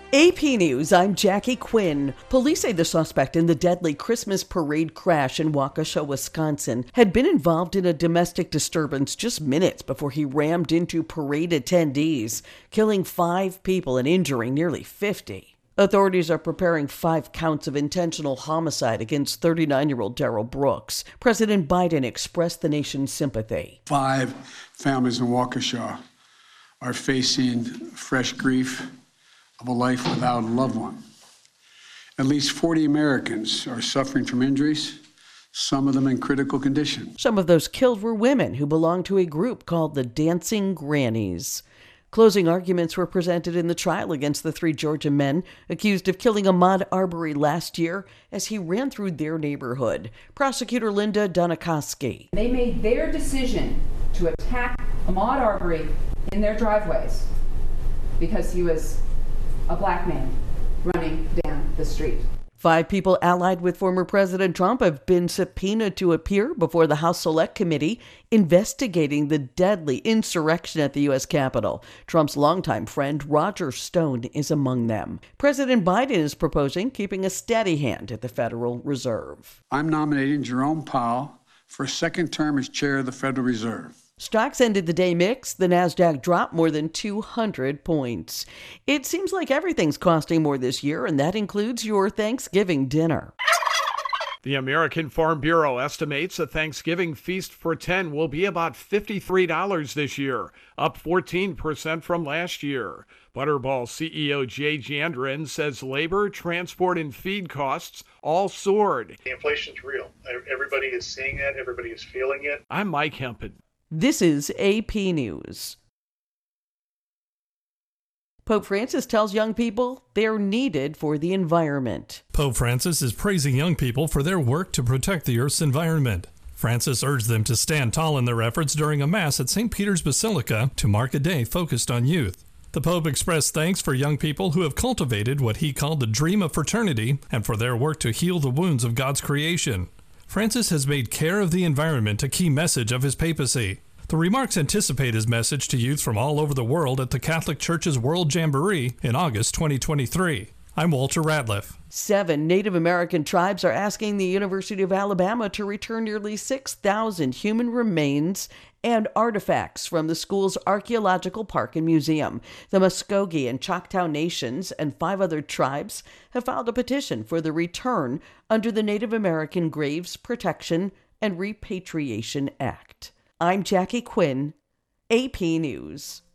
AP News, I'm Jackie Quinn. Police say the suspect in the deadly Christmas parade crash in Waukesha, Wisconsin, had been involved in a domestic disturbance just minutes before he rammed into parade attendees, killing 5 people and injuring nearly 50. Authorities are preparing 5 counts of intentional homicide against 39-year-old Darrell Brooks. President Biden expressed the nation's sympathy. 5 families in Waukesha are facing fresh grief of a life without a loved one. At least 40 Americans are suffering from injuries, some of them in critical condition. Some of those killed were women who belonged to a group called the Dancing Grannies. Closing arguments were presented in the trial against the 3 Georgia men accused of killing Ahmaud Arbery last year as he ran through their neighborhood. Prosecutor Linda Donikoski. They made their decision to attack Ahmaud Arbery in their driveways because he was a black man running down the street. 5 people allied with former President Trump have been subpoenaed to appear before the House Select Committee investigating the deadly insurrection at the U.S. Capitol. Trump's longtime friend Roger Stone is among them. President Biden is proposing keeping a steady hand at the Federal Reserve. I'm nominating Jerome Powell for a second term as chair of the Federal Reserve. Stocks ended the day mixed. The Nasdaq dropped more than 200 points. It seems like everything's costing more this year, and that includes your Thanksgiving dinner. The American Farm Bureau estimates a Thanksgiving feast for 10 will be about $53 this year, up 14% from last year. Butterball CEO Jay Jandren says labor, transport, and feed costs all soared. The inflation's real. Everybody is seeing it. Everybody is feeling it. I'm Mike Hempen. This is AP News. Pope Francis tells young people they're needed for the environment. Pope Francis is praising young people for their work to protect the Earth's environment. Francis urged them to stand tall in their efforts during a Mass at St. Peter's Basilica to mark a day focused on youth. The Pope expressed thanks for young people who have cultivated what he called the dream of fraternity and for their work to heal the wounds of God's creation. Francis has made care of the environment a key message of his papacy. The remarks anticipate his message to youth from all over the world at the Catholic Church's World Jamboree in August 2023. I'm Walter Ratliff. 7 Native American tribes are asking the University of Alabama to return nearly 6,000 human remains and artifacts from the school's archaeological park and museum. The Muskogee and Choctaw Nations and 5 other tribes have filed a petition for the return under the Native American Graves Protection and Repatriation Act. I'm Jackie Quinn, AP News.